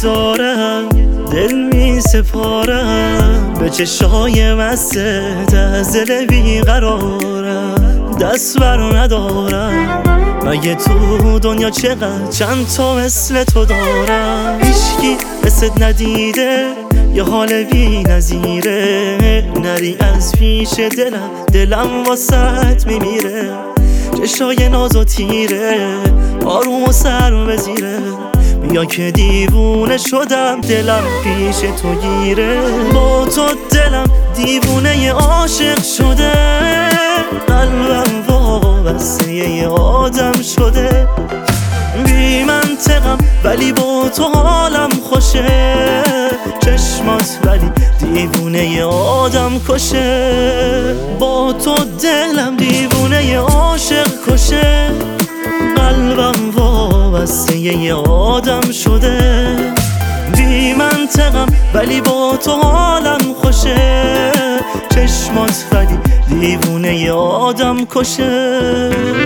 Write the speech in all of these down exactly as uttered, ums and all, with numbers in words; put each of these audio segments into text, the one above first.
دارم دل می سپارم به چشای مستت، از دل بیقرارم دست بر ندارم. مگه تو دنیا چقدر چند تا مثل تو دارم؟ هیچکی مثلت ندیده، یه حال بی نظیره. نری از پیش دلم، دلم واسط میمیره. چشای ناز و تیره، آروم و سر بزیره. بیا که دیوونه شدم، دلم پیش تو گیره. با تو دلم دیوونه عاشق شده، قلبم وابسته یه آدم شده. بی منطقم ولی با تو حالم خوشه، چشمات ولی دیوونه آدم کشه. با تو دلم دیوونه عاشق کشه، قلبم وابسته یه آدم شده. بی منطقم ولی با تو حالم خوشه، چشمات ولی دیوونه آدم کشه.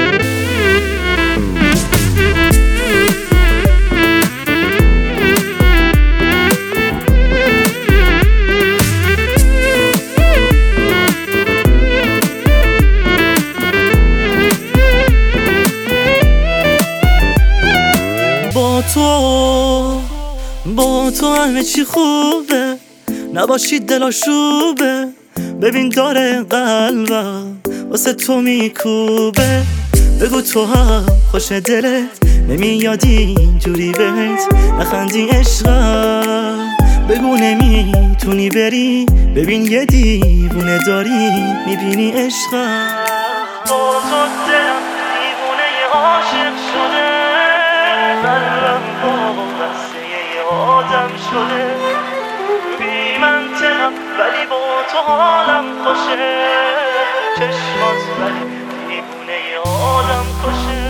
با تو با تو همه چی خوبه، نباشی دلاشوبه. ببین داره قلبم واسه تو میکوبه. بگو تو هم خوش دلت نمیاد اینجوری بهت نخندی عشقم. بگو نمیتونی بری، ببین یه دیوونه داری میبینی عشقم. با تو دلم دیوونه عاشق شده، قلبم وابسته یه آدم شده. بی منطقم ولی با تو حالم خوشه، چشمات ولی دیوونه آدم کشه.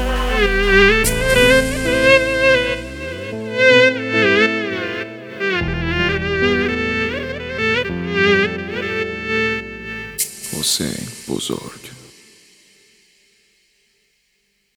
حسین بزرگ.